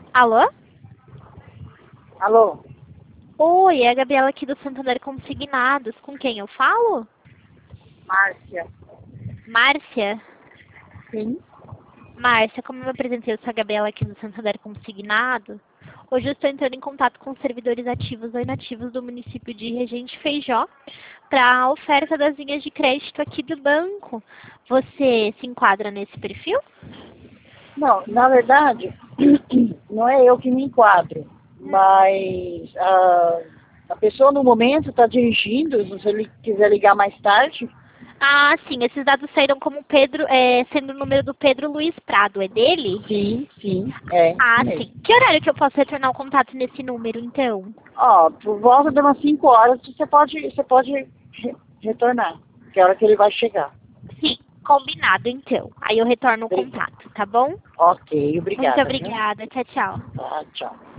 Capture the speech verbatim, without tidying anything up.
Alô? Alô? Oi, é a Gabriela aqui do Santander Consignados. Com quem eu falo? Márcia. Márcia? Sim? Márcia, como eu me apresentei, eu sou a Gabriela aqui do Santander Consignado. Hoje eu estou entrando em contato com os servidores ativos ou inativos do município de Regente Feijó para a oferta das linhas de crédito aqui do banco. Você se enquadra nesse perfil? Não, na verdade, não é eu que me enquadro, mas a, a pessoa no momento está dirigindo, se ele quiser ligar mais tarde. Ah, sim. Esses dados saíram como Pedro, é, sendo o número do Pedro Luiz Prado. É dele? Sim, sim, é isso Ah, mesmo. sim. Que horário que eu posso retornar o contato nesse número, então? Ó, por volta de umas cinco horas você pode, você pode re- retornar, que é a hora que ele vai chegar. Sim, combinado, então. Aí eu retorno o Obri- contato, tá bom? Ok, Muito obrigada, viu? obrigada. Tchau, tchau. Tá, tchau.